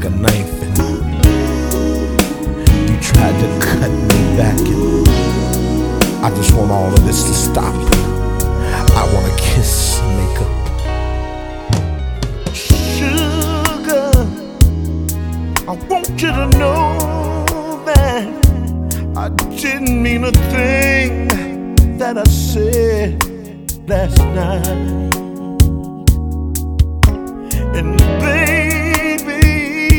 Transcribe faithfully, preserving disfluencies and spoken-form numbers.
like a knife, and you tried to cut me back, and I just want all of this to stop. I want to kiss and make up. Sugar, I want you to know that I didn't mean a thing that I said last night. And baby,